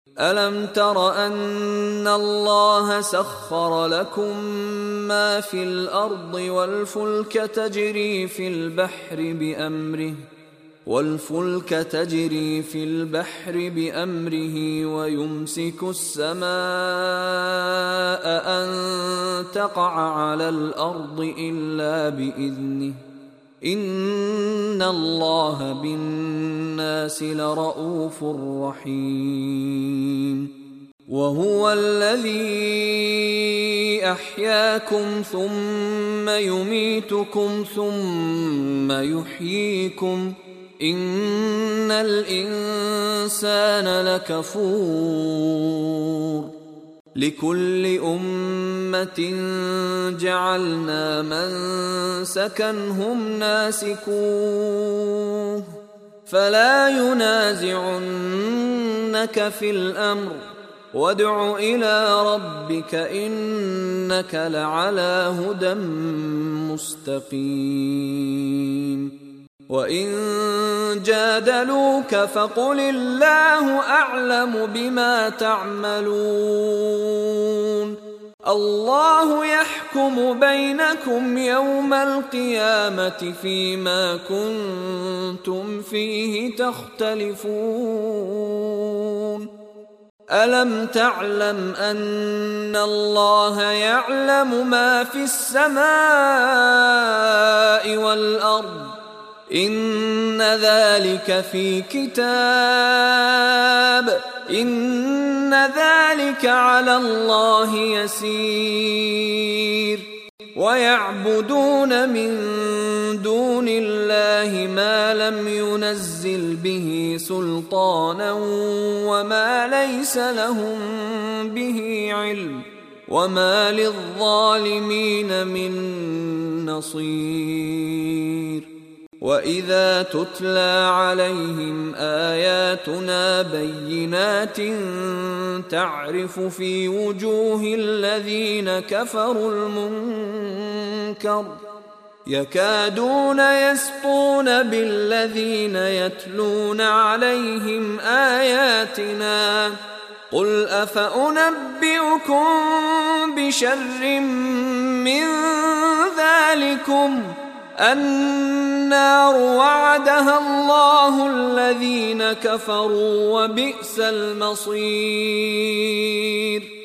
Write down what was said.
ألم تر أن الله سخر لكم ما في الأرض والفلك تجري في البحر بأمره ويمسك السماء أن تقع على الأرض إلا بإذنه إن الله بالناس لرءوف رحيم وهو الذي أحياكم ثم يميتكم ثم يحييكم إن الإنسان لكفور لكل أمة جعلنا منسكا هم ناسكوه فلا ينازعنك في الأمر وادع إلى ربك إنك لعلى هدى مستقيم وإن جادلوك فقل الله أعلم بما تعملون الله يحكم بينكم يوم القيامة فيما كنتم فيه تختلفون ألم تعلم أن الله يعلم ما في السماء والأرض إن ذلك في كتاب إن ذلك على الله يسير ويعبدون من دون الله ما لم ينزل به سلطانا وما ليس لهم به علم وما للظالمين من نصير وإذا تتلى عليهم آياتنا بينات تعرف في وجوه الذين كفروا المنكر يكادون يسطون بالذين يتلون عليهم آياتنا قل أفأنبئكم بشر من ذلكم النار وعدها الله الذين كفروا وبئس المصير